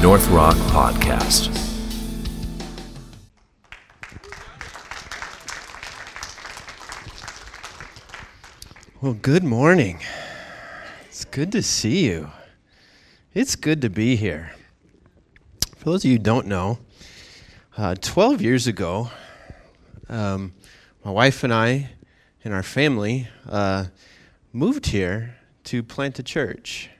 North Rock Podcast. Well, good morning. It's good to see you. It's good to be here. For those of you who don't know, 12 years ago, my wife and I and our family moved here to plant a church.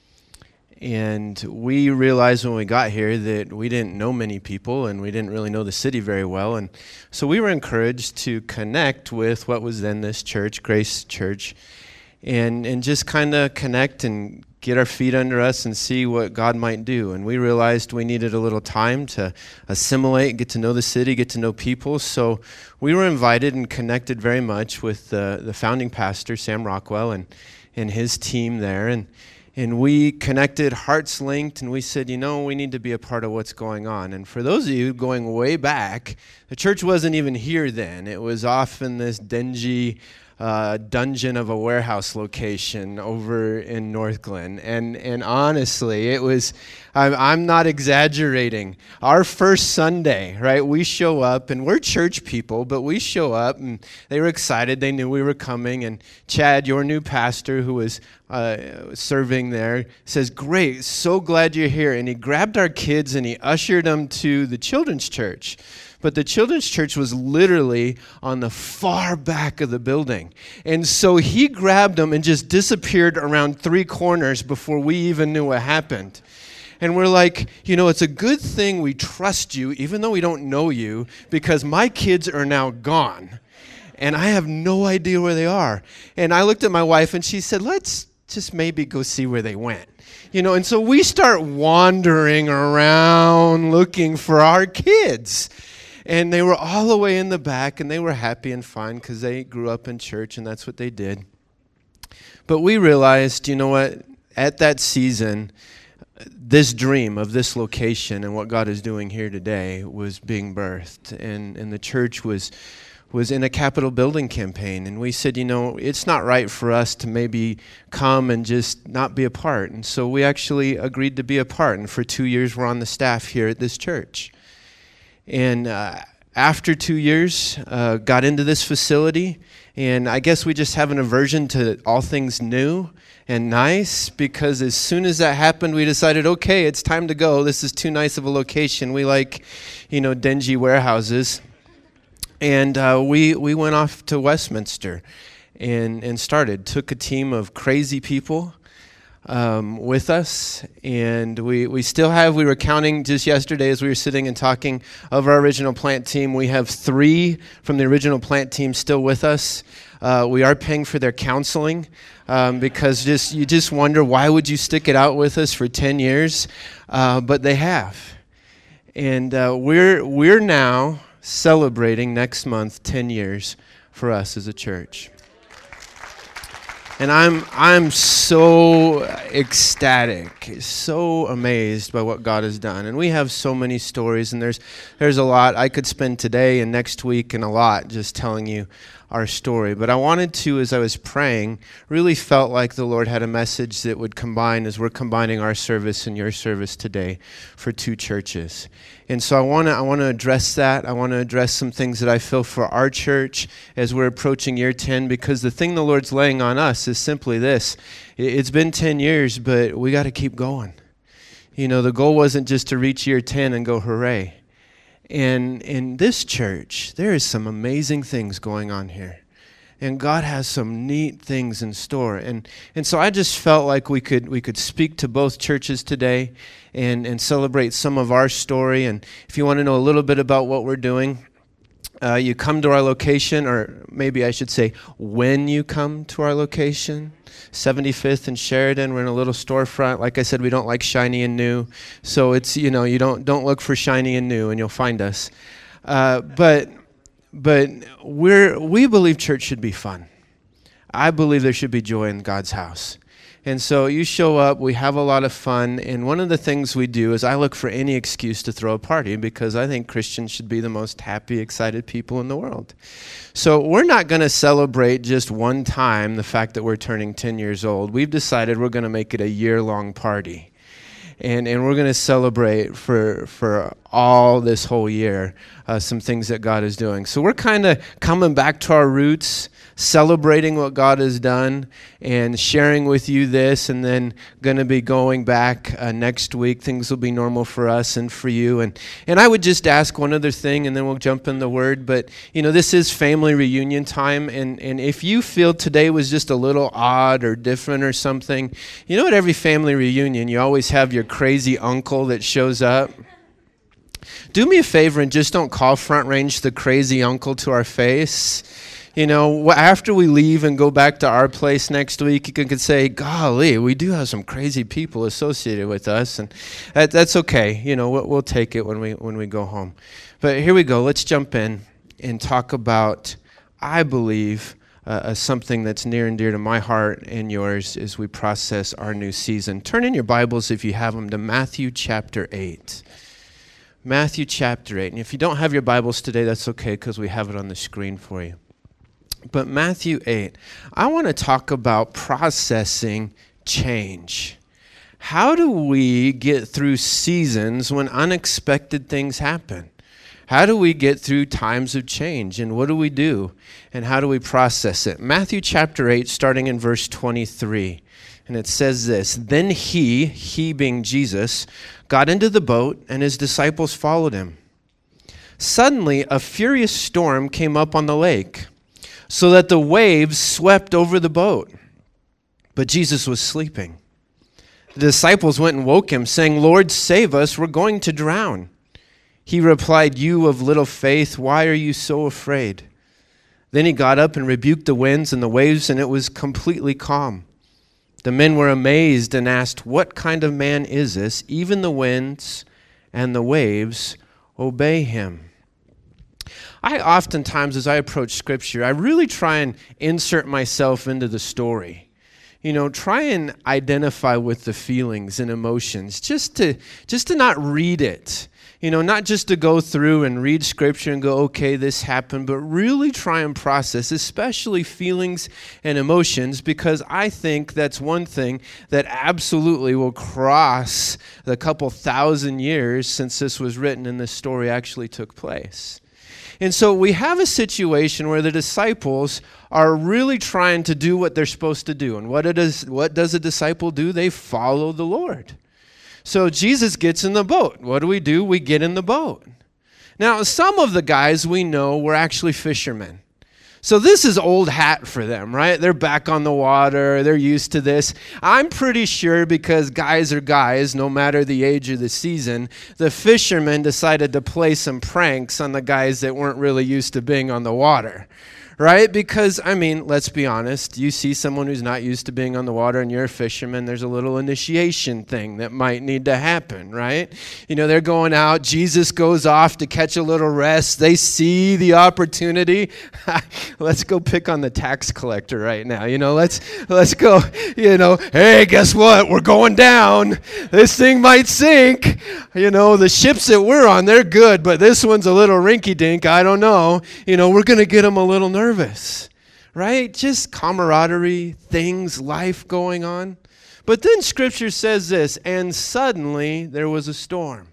And we realized when we got here that we didn't know many people and we didn't really know the city very well. And so we were encouraged to connect with what was then this church, Grace Church, and just kind of connect and get our feet under us and see what God might do. And we realized we needed a little time to assimilate, get to know the city, get to know people. So we were invited and connected very much with the founding pastor, Sam Rockwell, and his team there. And we connected, hearts linked, and we said, we need to be a part of what's going on. And for those of you going way back, the church wasn't even here then. It was off in this dingy dungeon of a warehouse location over in North Glen. And honestly, it was, I'm not exaggerating. Our first Sunday, right, we show up, and we're church people, but we show up, and they were excited. They knew we were coming. And Chad, your new pastor who was serving there, says, "Great, so glad you're here." And he grabbed our kids and he ushered them to the children's church. But the children's church was literally on the far back of the building. And so he grabbed them and just disappeared around three corners before we even knew what happened. And we're like, it's a good thing we trust you, even though we don't know you, because my kids are now gone. And I have no idea where they are. And I looked at my wife and she said, "Let's just maybe go see where they went." And so we start wandering around looking for our kids. And they were all the way in the back, and they were happy and fine because they grew up in church, and that's what they did. But we realized, at that season, this dream of this location and what God is doing here today was being birthed. And the church was in a Capitol building campaign. And we said, it's not right for us to maybe come and just not be a part. And so we actually agreed to be a part. And for 2 years, we're on the staff here at this church. And after 2 years, got into this facility, and I guess we just have an aversion to all things new and nice, because as soon as that happened, we decided, okay, it's time to go. This is too nice of a location. We like, dingy warehouses. And we went off to Westminster and took a team of crazy people with us, and we were counting just yesterday as we were sitting and talking of our original plant team. We have 3 from the original plant team still with us. We are paying for their counseling because you just wonder, why would you stick it out with us for 10 years? But they have. And we're now celebrating next month 10 years for us as a church. And I'm so ecstatic, so amazed by what God has done. And we have so many stories, and there's a lot. I could spend today and next week and a lot just telling you our story. But I wanted to, as I was praying, really felt like the Lord had a message that would combine, as we're combining our service and your service today, for 2 churches. And so I want to address that. I want to address some things that I feel for our church as we're approaching year 10, because the thing the Lord's laying on us is simply this. It's been 10 years, but we got to keep going. The goal wasn't just to reach year 10 and go hooray. And in this church, there is some amazing things going on here. And God has some neat things in store. And so I just felt like we could speak to both churches today and celebrate some of our story. And if you want to know a little bit about what we're doing, you come to our location, or maybe I should say when you come to our location, 75th and Sheridan. We're in a little storefront. Like I said, we don't like shiny and new. So it's, you don't look for shiny and new and you'll find us. But we believe church should be fun. I believe there should be joy in God's house. And so you show up, we have a lot of fun, and one of the things we do is I look for any excuse to throw a party, because I think Christians should be the most happy, excited people in the world. So we're not going to celebrate just one time the fact that we're turning 10 years old. We've decided we're going to make it a year-long party. and we're going to celebrate for all this whole year some things that God is doing. So we're kind of coming back to our roots, celebrating what God has done and sharing with you this, and then going to be going back next week. Things will be normal for us and for you. And I would just ask one other thing, and then we'll jump in the Word. But, this is family reunion time, and if you feel today was just a little odd or different or something, at every family reunion, you always have your crazy uncle that shows up. Do me a favor and just don't call Front Range the crazy uncle to our face. After we leave and go back to our place next week, you could say, golly, we do have some crazy people associated with us, and that's okay. We'll take it when we go home. But here we go. Let's jump in and talk about, I believe, something that's near and dear to my heart and yours as we process our new season. Turn in your Bibles, if you have them, to Matthew chapter 8. Matthew chapter 8. And if you don't have your Bibles today, that's okay, because we have it on the screen for you. But Matthew 8, I want to talk about processing change. How do we get through seasons when unexpected things happen? How do we get through times of change? And what do we do? And how do we process it? Matthew chapter 8, starting in verse 23. And it says this, "Then he being Jesus, got into the boat, and his disciples followed him. Suddenly, a furious storm came up on the lake, so that the waves swept over the boat. But Jesus was sleeping. The disciples went and woke him, saying, 'Lord, save us, we're going to drown.' He replied, 'You of little faith, why are you so afraid?' Then he got up and rebuked the winds and the waves, and it was completely calm. The men were amazed and asked, 'What kind of man is this? Even the winds and the waves obey him.'" I oftentimes, as I approach Scripture, I really try and insert myself into the story. Try and identify with the feelings and emotions, just to not read it. Not just to go through and read Scripture and go, okay, this happened, but really try and process, especially feelings and emotions, because I think that's one thing that absolutely will cross the couple thousand years since this was written and this story actually took place. And so we have a situation where the disciples are really trying to do what they're supposed to do. And what does a disciple do? They follow the Lord. So Jesus gets in the boat. What do? We get in the boat. Now, some of the guys we know were actually fishermen. So this is old hat for them, right? They're back on the water. They're used to this. I'm pretty sure, because guys are guys, no matter the age or the season, the fishermen decided to play some pranks on the guys that weren't really used to being on the water. Right? Because, let's be honest, you see someone who's not used to being on the water and you're a fisherman, there's a little initiation thing that might need to happen, right? They're going out, Jesus goes off to catch a little rest, they see the opportunity. Let's go pick on the tax collector right now, let's go, hey, guess what? We're going down. This thing might sink. The ships that we're on, they're good, but this one's a little rinky-dink, I don't know. We're going to get them a little nervous, right? Just camaraderie, things, life going on. But then Scripture says this, and suddenly there was a storm.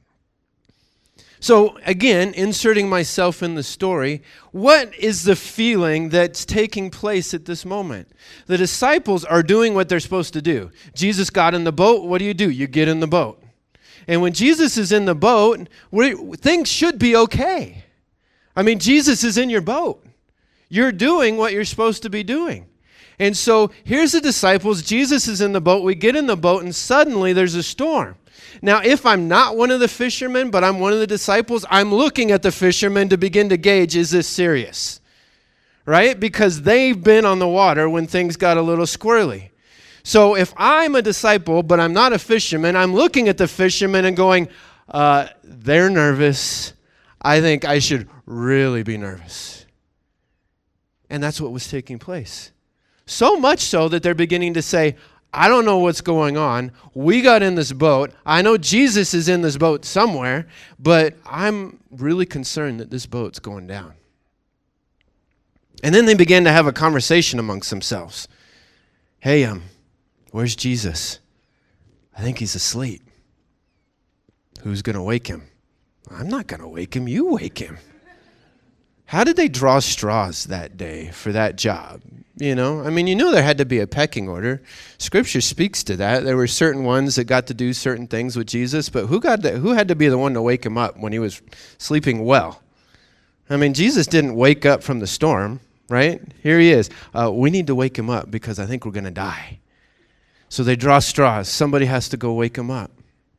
So again, inserting myself in the story, what is the feeling that's taking place at this moment? The disciples are doing what they're supposed to do. Jesus got in the boat. What do? You get in the boat. And when Jesus is in the boat, things should be okay. Jesus is in your boat. You're doing what you're supposed to be doing. And so here's the disciples. Jesus is in the boat. We get in the boat, and suddenly there's a storm. Now, if I'm not one of the fishermen, but I'm one of the disciples, I'm looking at the fishermen to begin to gauge, is this serious? Right? Because they've been on the water when things got a little squirrely. So if I'm a disciple, but I'm not a fisherman, I'm looking at the fishermen and going, they're nervous. I think I should really be nervous. And that's what was taking place. So much so that they're beginning to say, I don't know what's going on. We got in this boat. I know Jesus is in this boat somewhere, but I'm really concerned that this boat's going down. And then they began to have a conversation amongst themselves. Hey, where's Jesus? I think he's asleep. Who's going to wake him? I'm not going to wake him. You wake him. How did they draw straws that day for that job? You know, I mean, you know there had to be a pecking order. Scripture speaks to that. There were certain ones that got to do certain things with Jesus, but who had to be the one to wake him up when he was sleeping well? I mean, Jesus didn't wake up from the storm, right? Here he is. We need to wake him up because I think we're going to die. So they draw straws. Somebody has to go wake him up.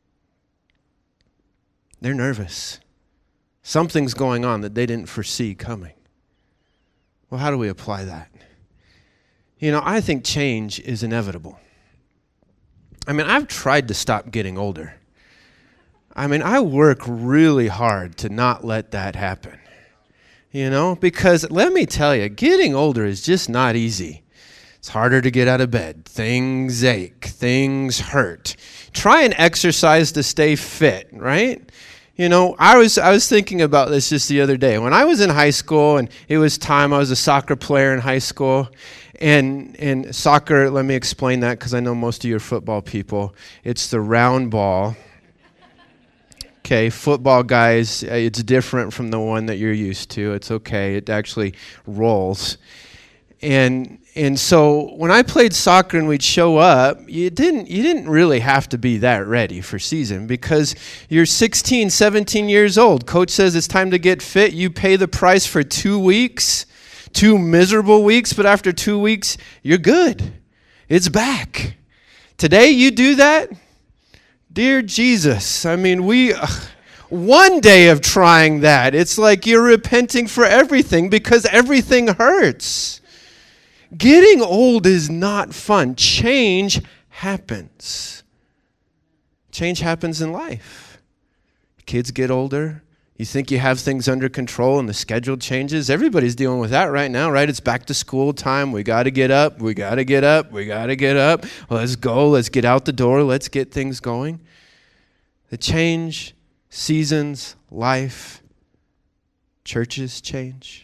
They're nervous. Something's going on that they didn't foresee coming. Well, how do we apply that? You know, I think change is inevitable. I mean, I've tried to stop getting older. I mean, I work really hard to not let that happen. You know, because let me tell you, getting older is just not easy. It's harder to get out of bed. Things ache. Things hurt. Try and exercise to stay fit, right? You know, I was thinking about this just the other day. When I was in high school, and it was time, I was a soccer player in high school. And soccer, let me explain that because I know most of you are football people. It's the round ball. Okay, football guys, it's different from the one that you're used to. It's okay. It actually rolls. And so when I played soccer and we'd show up, you didn't really have to be that ready for season because you're 16, 17 years old. Coach says it's time to get fit. You pay the price for 2 weeks, 2 miserable weeks, but after 2 weeks, you're good. It's back. Today you do that? Dear Jesus, I mean, one day of trying that, it's like you're repenting for everything because everything hurts. Getting old is not fun. Change happens. Change happens in life. Kids get older. You think you have things under control and the schedule changes. Everybody's dealing with that right now, right? It's back to school time. We got to get up. We got to get up. We got to get up. Let's go. Let's get out the door. Let's get things going. The change, seasons, life, churches change.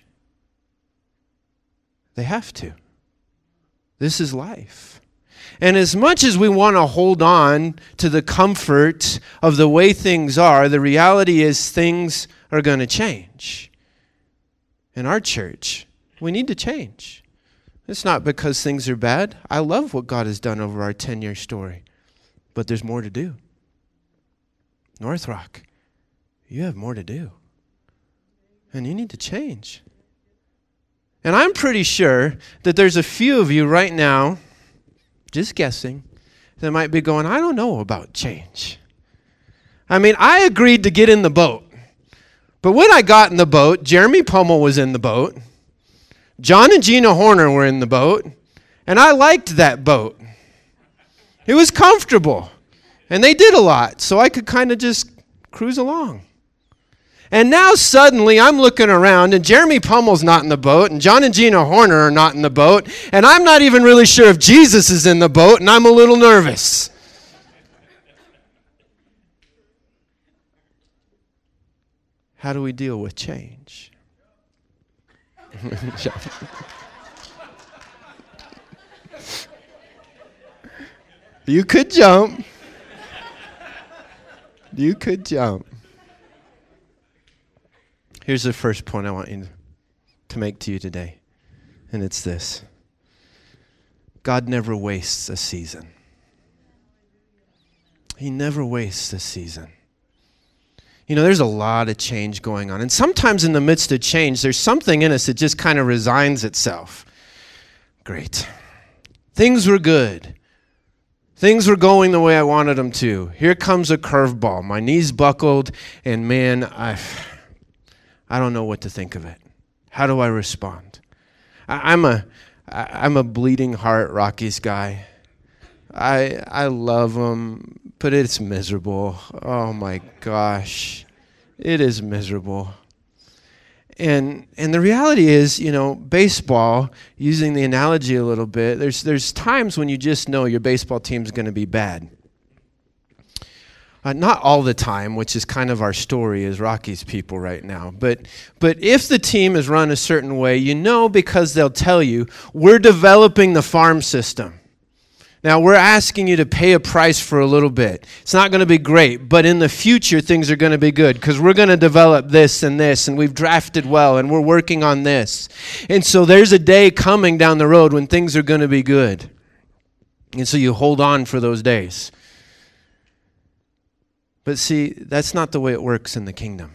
They have to. This is life. And as much as we want to hold on to the comfort of the way things are, the reality is things are going to change. In our church, we need to change. It's not because things are bad. I love what God has done over our 10-year story. But there's more to do. North Rock, you have more to do. And you need to change. And I'm pretty sure that there's a few of you right now, just guessing, that might be going, I don't know about change. I mean, I agreed to get in the boat. But when I got in the boat, Jeremy Pummel was in the boat. John and Gina Horner were in the boat. And I liked that boat. It was comfortable. And they did a lot, so I could kind of just cruise along. And now suddenly I'm looking around and Jeremy Pummel's not in the boat and John and Gina Horner are not in the boat and I'm not even really sure if Jesus is in the boat and I'm a little nervous. How do we deal with change? You could jump. You could jump. Here's the first point I want you to make to you today, and it's this. God never wastes a season. He never wastes a season. You know, there's a lot of change going on, and sometimes in the midst of change, there's something in us that just kind of resigns itself. Great. Things were good. Things were going the way I wanted them to. Here comes a curveball. My knees buckled, and man, I don't know what to think of it. How do I respond? I'm a bleeding heart Rockies guy. I love them, but it's miserable. Oh my gosh, it is miserable. And the reality is, you know, baseball, using the analogy a little bit, there's times when you just know your baseball team's going to be bad. Not all the time, which is kind of our story as Rockies people right now. But if the team is run a certain way, you know because they'll tell you, we're developing the farm system. Now, we're asking you to pay a price for a little bit. It's not going to be great, but in the future, things are going to be good because we're going to develop this, and we've drafted well, and we're working on this. And so there's a day coming down the road when things are going to be good. And so you hold on for those days. But see, that's not the way it works in the kingdom.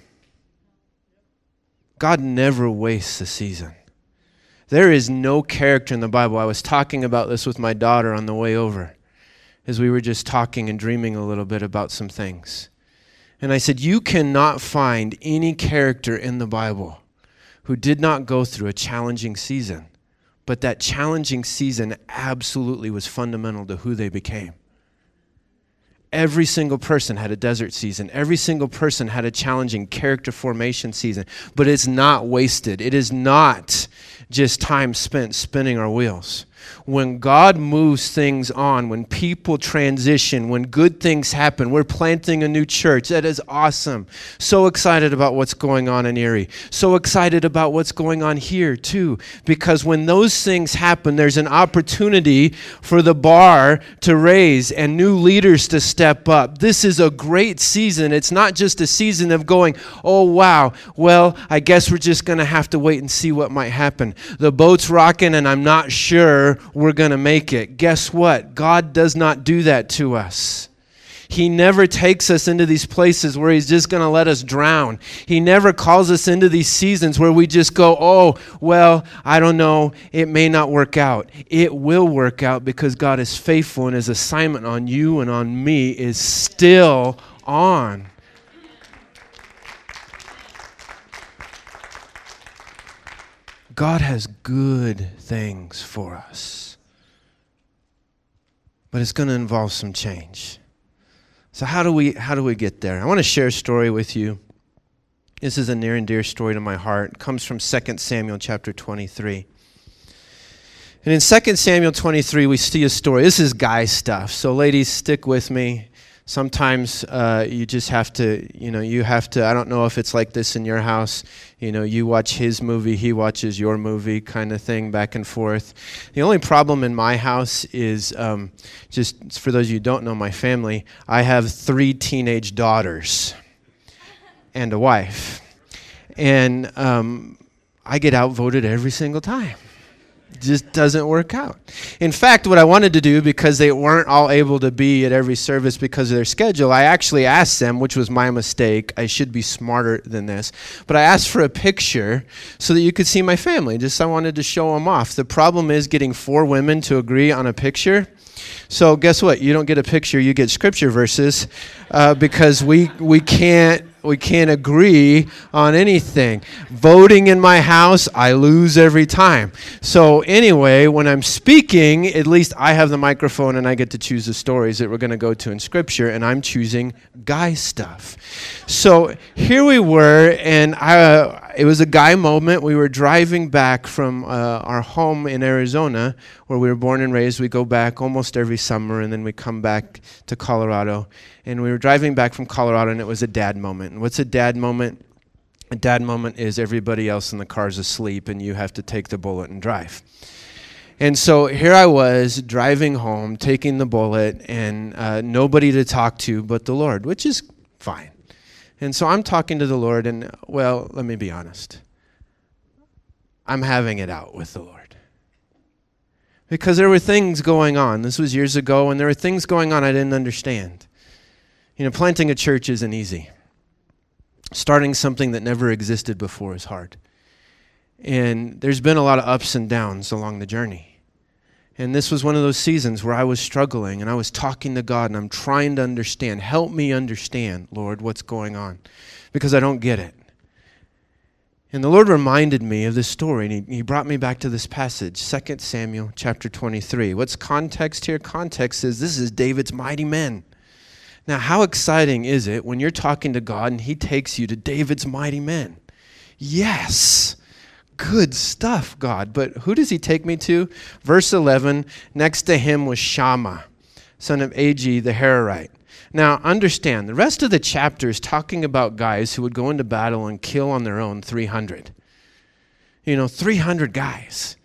God never wastes a season. There is no character in the Bible. I was talking about this with my daughter on the way over as we were just talking and dreaming a little bit about some things. And I said, you cannot find any character in the Bible who did not go through a challenging season, but that challenging season absolutely was fundamental to who they became. Every single person had a desert season. Every single person had a challenging character formation season. But it's not wasted. It is not just time spent spinning our wheels. When God moves things on, when people transition, when good things happen, we're planting a new church. That is awesome. So excited about what's going on in Erie. So excited about what's going on here too. Because when those things happen, there's an opportunity for the bar to raise and new leaders to step up. This is a great season. It's not just a season of going, oh wow, well, I guess we're just going to have to wait and see what might happen. The boat's rocking and I'm not sure we're going to make it. Guess what? God does not do that to us. He never takes us into these places where he's just going to let us drown. He never calls us into these seasons where we just go, oh, well, I don't know, it may not work out. It will work out because God is faithful and his assignment on you and on me is still on. God has good things for us. But it's going to involve some change. So how do we get there? I want to share a story with you. This is a near and dear story to my heart. It comes from 2 Samuel chapter 23. And in 2 Samuel 23, we see a story. This is guy stuff. So ladies, stick with me. Sometimes you just have to, I don't know if it's like this in your house. You watch his movie, he watches your movie kind of thing, back and forth. The only problem in my house is, just for those of you who don't know my family, I have 3 teenage daughters and a wife. And I get outvoted every single time. Just doesn't work out. In fact, what I wanted to do, because they weren't all able to be at every service because of their schedule, I actually asked them, which was my mistake. I should be smarter than this. But I asked for a picture so that you could see my family. I wanted to show them off. The problem is getting 4 women to agree on a picture. So guess what? You don't get a picture, you get scripture verses because we can't agree on anything. Voting in my house, I lose every time. So anyway, when I'm speaking, at least I have the microphone and I get to choose the stories that we're going to go to in Scripture, and I'm choosing guy stuff. So here we were, and it was a guy moment. We were driving back from our home in Arizona, where we were born and raised. We go back almost every summer, and then we come back to Colorado. And we were driving back from Colorado, and it was a dad moment. And what's a dad moment? A dad moment is everybody else in the car's asleep, and you have to take the bullet and drive. And so here I was driving home, taking the bullet, and nobody to talk to but the Lord, which is fine. And so I'm talking to the Lord, and, well, let me be honest. I'm having it out with the Lord. Because there were things going on. This was years ago, and there were things going on I didn't understand. Planting a church isn't easy. Starting something that never existed before is hard. And there's been a lot of ups and downs along the journey. And this was one of those seasons where I was struggling, and I was talking to God, and I'm trying to understand. Help me understand, Lord, what's going on, because I don't get it. And the Lord reminded me of this story, and he brought me back to this passage, 2 Samuel chapter 23. What's context here? Context is this is David's mighty men. Now, how exciting is it when you're talking to God and he takes you to David's mighty men? Yes, good stuff, God. But who does he take me to? Verse 11, next to him was Shammah, son of Agi the Hararite. Now, understand, the rest of the chapter is talking about guys who would go into battle and kill on their own 300. 300 guys.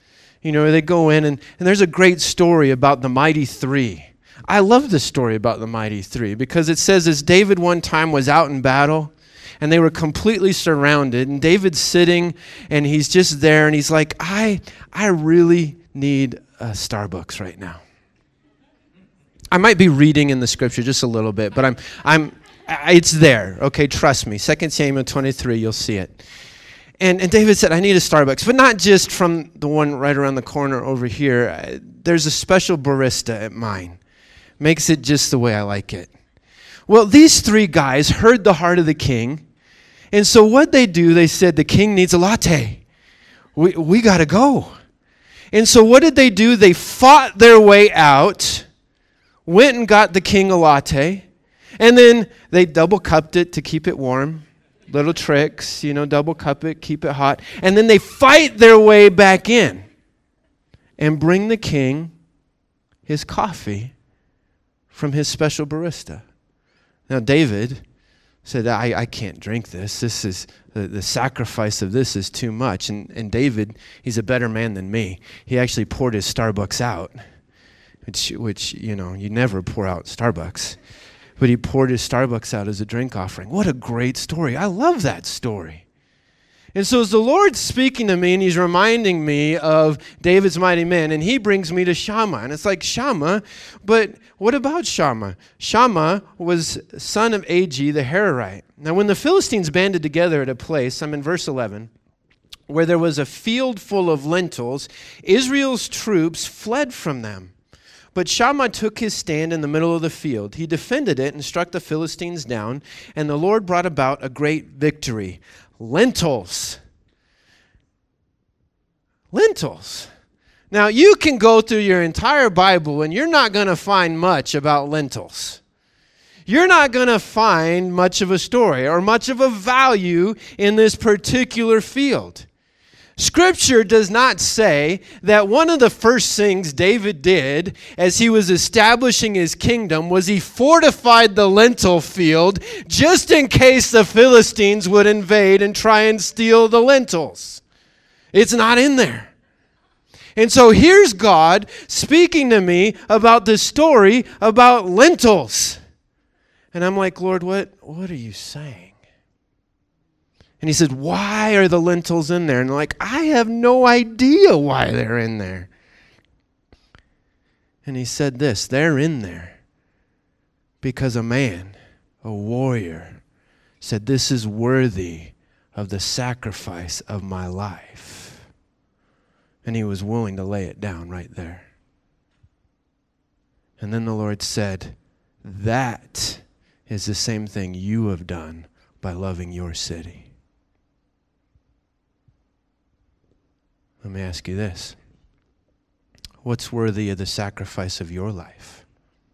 They go in, and there's a great story about the mighty three. I love the story about the mighty three because it says as David one time was out in battle, and they were completely surrounded, and David's sitting, and he's just there, and he's like, I really need a Starbucks right now. I might be reading in the scripture just a little bit, but it's there. Okay, trust me. 2 Samuel 23, you'll see it. And David said, I need a Starbucks, but not just from the one right around the corner over here. There's a special barista at mine. Makes it just the way I like it. Well, these three guys heard the heart of the king, and so what they do, they said, the king needs a latte. We got to go. And so what did they do? They fought their way out, went and got the king a latte, and then they double cupped it to keep it warm. Little tricks, double cup it, keep it hot. And then they fight their way back in and bring the king his coffee from his special barista. Now David said, I can't drink this. This is, the sacrifice of this is too much. And David, he's a better man than me. He actually poured his Starbucks out. Which you never pour out Starbucks. But he poured his Starbucks out as a drink offering. What a great story. I love that story. And so as the Lord's speaking to me, and he's reminding me of David's mighty men, and he brings me to Shammah. And it's like, Shammah? But what about Shammah? Shammah was son of Agi the Hararite. Now when the Philistines banded together at a place, I'm in verse 11, where there was a field full of lentils, Israel's troops fled from them. But Shammah took his stand in the middle of the field. He defended it and struck the Philistines down, and the Lord brought about a great victory. Lentils. Lentils. Now, you can go through your entire Bible, and you're not going to find much about lentils. You're not going to find much of a story or much of a value in this particular field. Scripture does not say that one of the first things David did as he was establishing his kingdom was he fortified the lentil field just in case the Philistines would invade and try and steal the lentils. It's not in there. And so here's God speaking to me about this story about lentils. And I'm like, Lord, what are you saying? And he said, why are the lentils in there? And they're like, I have no idea why they're in there. And he said this, they're in there because a man, a warrior, said, this is worthy of the sacrifice of my life. And he was willing to lay it down right there. And then the Lord said, that is the same thing you have done by loving your city. Let me ask you this. What's worthy of the sacrifice of your life?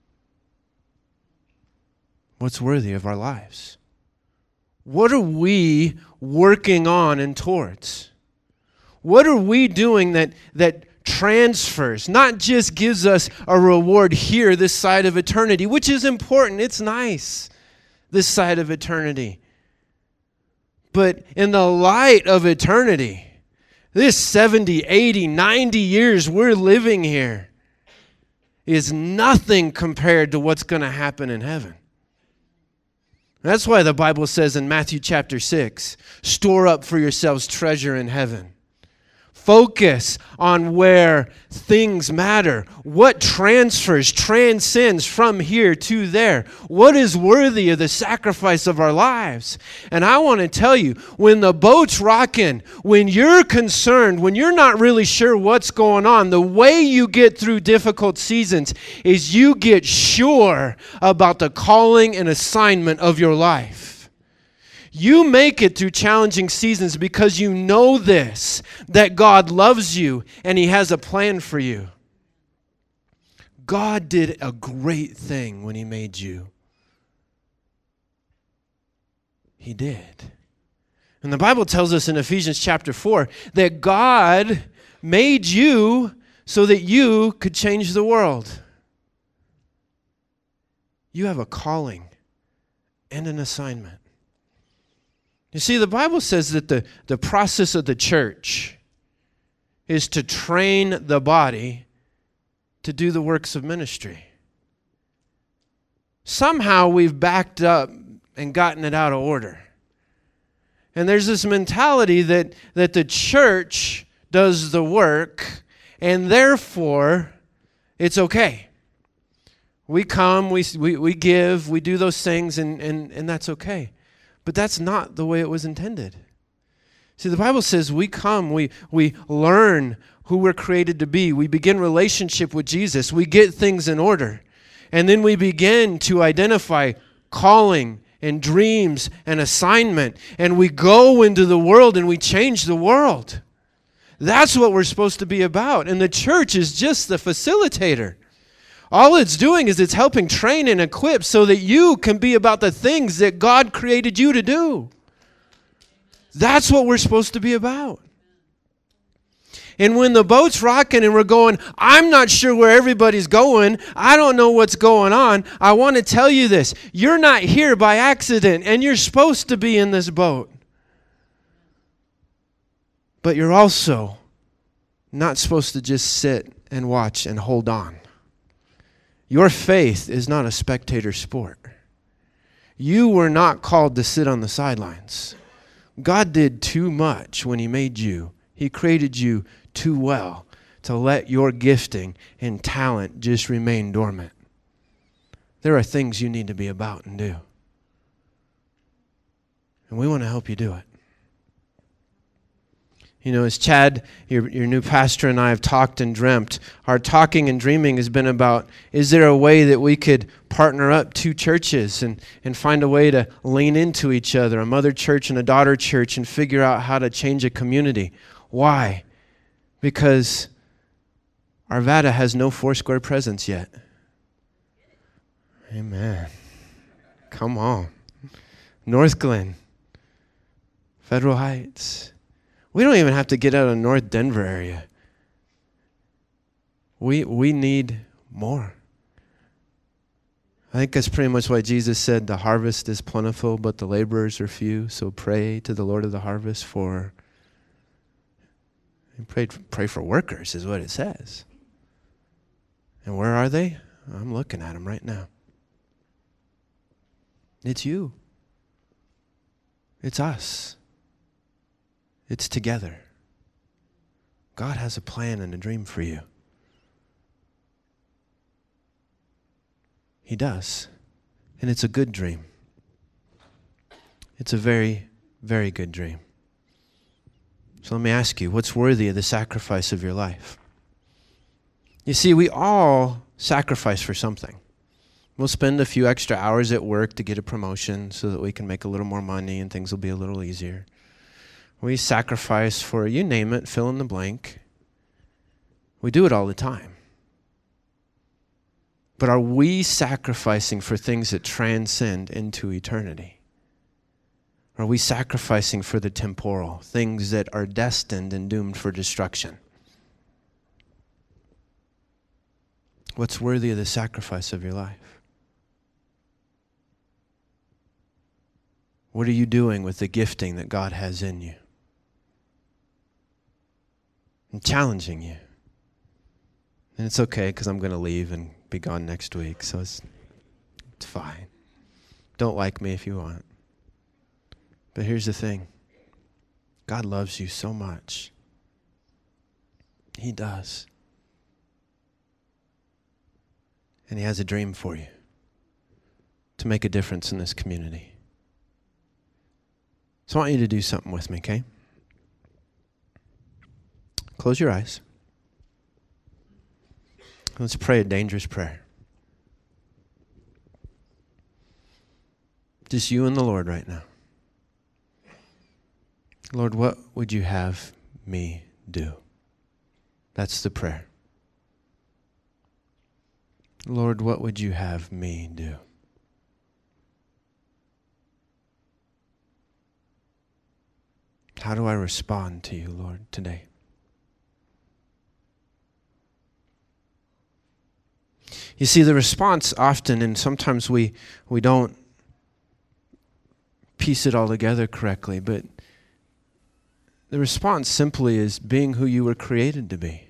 What's worthy of our lives? What are we working on and towards? What are we doing that transfers, not just gives us a reward here, this side of eternity, which is important, it's nice, this side of eternity. But in the light of eternity, this 70, 80, 90 years we're living here is nothing compared to what's going to happen in heaven. That's why the Bible says in Matthew chapter 6, store up for yourselves treasure in heaven. Focus on where things matter. What transcends from here to there. What is worthy of the sacrifice of our lives? And I want to tell you, when the boat's rocking, when you're concerned, when you're not really sure what's going on, the way you get through difficult seasons is you get sure about the calling and assignment of your life. You make it through challenging seasons because you know this, that God loves you and He has a plan for you. God did a great thing when He made you. He did. And the Bible tells us in Ephesians chapter 4 that God made you so that you could change the world. You have a calling and an assignment. You see, the Bible says that the process of the church is to train the body to do the works of ministry. Somehow we've backed up and gotten it out of order. And there's this mentality that the church does the work, and therefore it's okay. We come, we give, we do those things, and that's okay. But that's not the way it was intended. See, the Bible says we come, we learn who we're created to be. We begin relationship with Jesus. We get things in order. And then we begin to identify calling and dreams and assignment. And we go into the world and we change the world. That's what we're supposed to be about. And the church is just the facilitator. All it's doing is it's helping train and equip so that you can be about the things that God created you to do. That's what we're supposed to be about. And when the boat's rocking and we're going, I'm not sure where everybody's going, I don't know what's going on, I want to tell you this. You're not here by accident, and you're supposed to be in this boat. But you're also not supposed to just sit and watch and hold on. Your faith is not a spectator sport. You were not called to sit on the sidelines. God did too much when He made you. He created you too well to let your gifting and talent just remain dormant. There are things you need to be about and do. And we want to help you do it. You know, as Chad, your new pastor, and I have talked and dreamt, our talking and dreaming has been about, is there a way that we could partner up two churches and find a way to lean into each other, a mother church and a daughter church, and figure out how to change a community? Why? Because Arvada has no Foursquare presence yet. Amen. Come on. North Glen, Federal Heights. We don't even have to get out of North Denver area. We need more. I think that's pretty much why Jesus said the harvest is plentiful, but the laborers are few. So pray to the Lord of the harvest for, pray for workers is what it says. And where are they? I'm looking at them right now. It's you. It's us. It's together. God has a plan and a dream for you. He does. And it's a good dream. It's a very, very good dream. So let me ask you, what's worthy of the sacrifice of your life? You see, we all sacrifice for something. We'll spend a few extra hours at work to get a promotion so that we can make a little more money and things will be a little easier. We sacrifice for, you name it, fill in the blank. We do it all the time. But are we sacrificing for things that transcend into eternity? Are we sacrificing for the temporal, things that are destined and doomed for destruction? What's worthy of the sacrifice of your life? What are you doing with the gifting that God has in you? I'm challenging you. And it's okay because I'm going to leave and be gone next week, so it's fine. Don't like me if you want. But here's the thing. God loves you so much. He does. And He has a dream for you to make a difference in this community. So I want you to do something with me, okay? Close your eyes. Let's pray a dangerous prayer. Just you and the Lord right now. Lord, what would you have me do? That's the prayer. Lord, what would you have me do? How do I respond to you, Lord, today? You see, the response often, and sometimes we don't piece it all together correctly, but The response simply is being who you were created to be.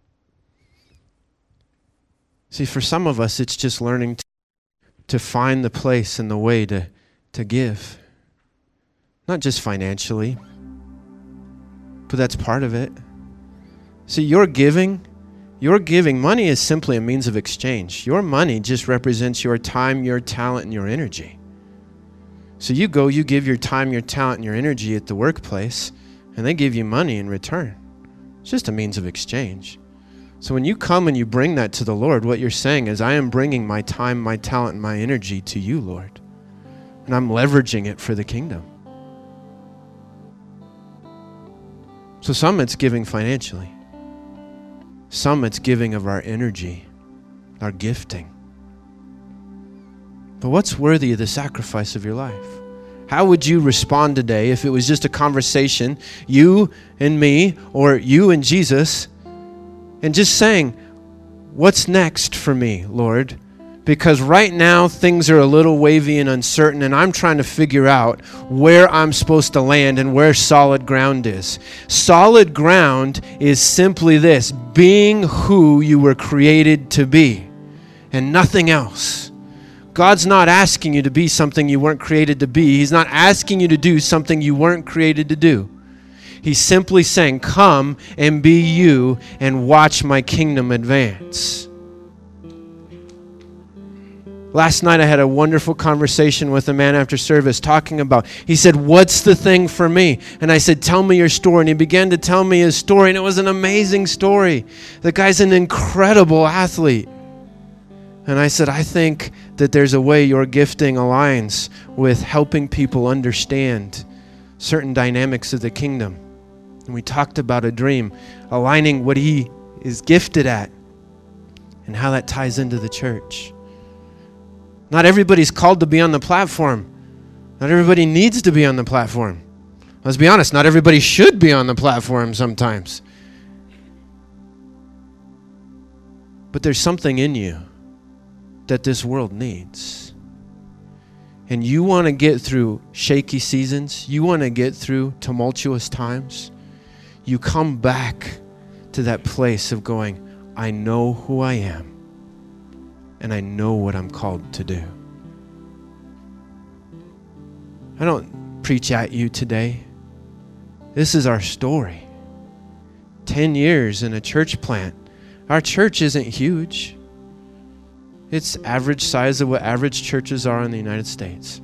See, for some of us, it's just learning to find the place and the way to give. Not just financially, but that's part of it. See, your giving, money is simply a means of exchange. Your money just represents your time, your talent, and your energy. So you give your time, your talent, and your energy at the workplace, and they give you money in return. It's just a means of exchange. So when you come and you bring that to the Lord, what you're saying is, I am bringing my time, my talent, and my energy to you, Lord. And I'm leveraging it for the kingdom. So some it's giving financially. Some it's giving of our energy, our gifting. But what's worthy of the sacrifice of your life? How would you respond today if it was just a conversation, you and me, or you and Jesus, and just saying, what's next for me, Lord? Because right now things are a little wavy and uncertain, and I'm trying to figure out where I'm supposed to land and where solid ground is. Solid ground is simply this: being who you were created to be and nothing else. God's not asking you to be something you weren't created to be. He's not asking you to do something you weren't created to do. He's simply saying, come and be you and watch my kingdom advance. Last night I had a wonderful conversation with a man after service talking about, he said, what's the thing for me? And I said, tell me your story. And he began to tell me his story, and it was an amazing story. The guy's an incredible athlete. And I said, I think that there's a way your gifting aligns with helping people understand certain dynamics of the kingdom. And we talked about a dream, aligning what he is gifted at and how that ties into the church. Not everybody's called to be on the platform. Not everybody needs to be on the platform. Let's be honest, not everybody should be on the platform sometimes. But there's something in you that this world needs. And you want to get through shaky seasons, you want to get through tumultuous times, you come back to that place of going, I know who I am, and I know what I'm called to do. I don't preach at you today. This is our story. 10 years in a church plant. Our church isn't huge. It's average size of what average churches are in the United States.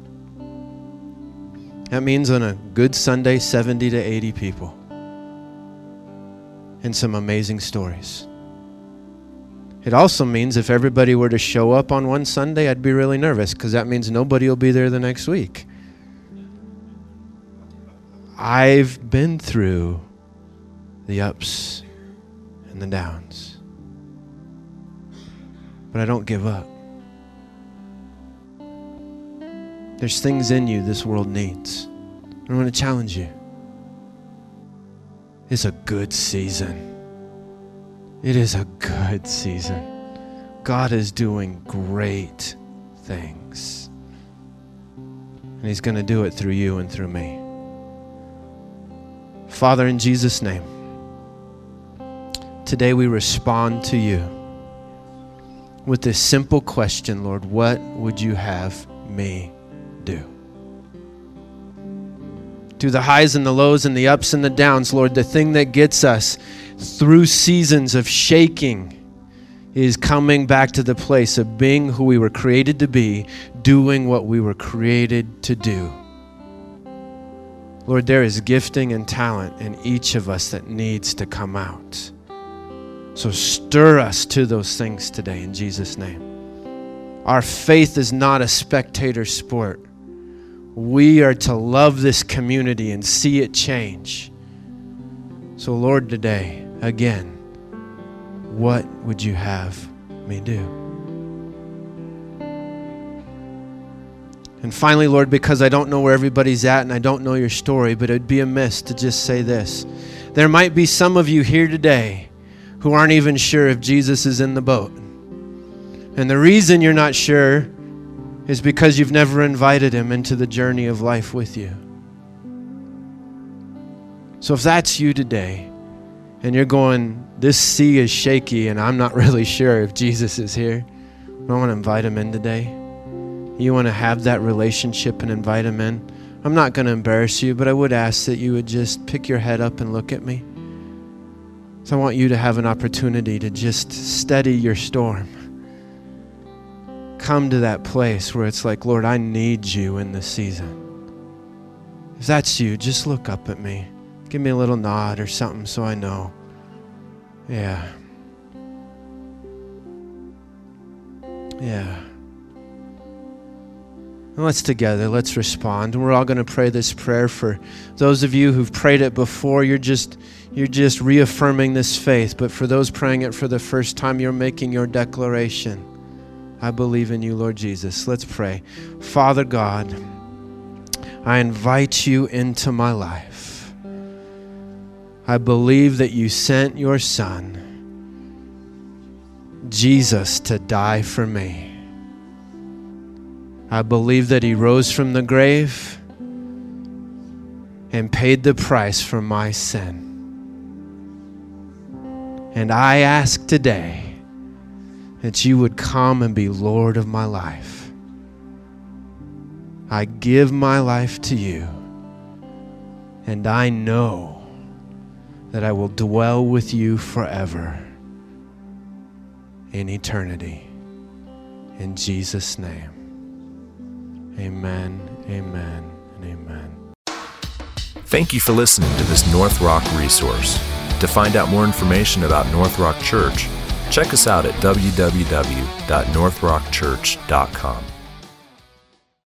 That means on a good Sunday, 70 to 80 people. And some amazing stories. It also means if everybody were to show up on one Sunday, I'd be really nervous, because that means nobody will be there the next week. I've been through the ups and the downs. But I don't give up. There's things in you this world needs. I want to challenge you. It's a good season. It is a good season. God is doing great things. And He's going to do it through you and through me. Father, in Jesus' name, today we respond to you with this simple question, Lord, what would you have me do? Through the highs and the lows and the ups and the downs, Lord, the thing that gets us through seasons of shaking is coming back to the place of being who we were created to be, doing what we were created to do. Lord, there is gifting and talent in each of us that needs to come out. So stir us to those things today in Jesus' name. Our faith is not a spectator sport. We are to love this community and see it change. So Lord, today, again, what would you have me do? And finally, Lord, because I don't know where everybody's at and I don't know your story, but it'd be amiss to just say this. There might be some of you here today who aren't even sure if Jesus is in the boat. And the reason you're not sure is because you've never invited him into the journey of life with you. So if that's you today, and you're going, this sea is shaky and I'm not really sure if Jesus is here, I want to invite him in today. You want to have that relationship and invite him in. I'm not going to embarrass you, but I would ask that you would just pick your head up and look at me. So I want you to have an opportunity to just steady your storm. Come to that place where it's like, Lord, I need you in this season. If that's you, just look up at me. Give me a little nod or something so I know. Yeah. Yeah. And let's respond. And we're all going to pray this prayer. For those of you who've prayed it before, you're just reaffirming this faith. But for those praying it for the first time, you're making your declaration. I believe in you, Lord Jesus. Let's pray. Father God, I invite you into my life. I believe that you sent your Son, Jesus, to die for me. I believe that he rose from the grave and paid the price for my sin. And I ask today that you would come and be Lord of my life. I give my life to you, and I know that I will dwell with you forever in eternity. In Jesus' name, amen, amen, and amen. Thank you for listening to this North Rock resource. To find out more information about North Rock Church, check us out at www.northrockchurch.com.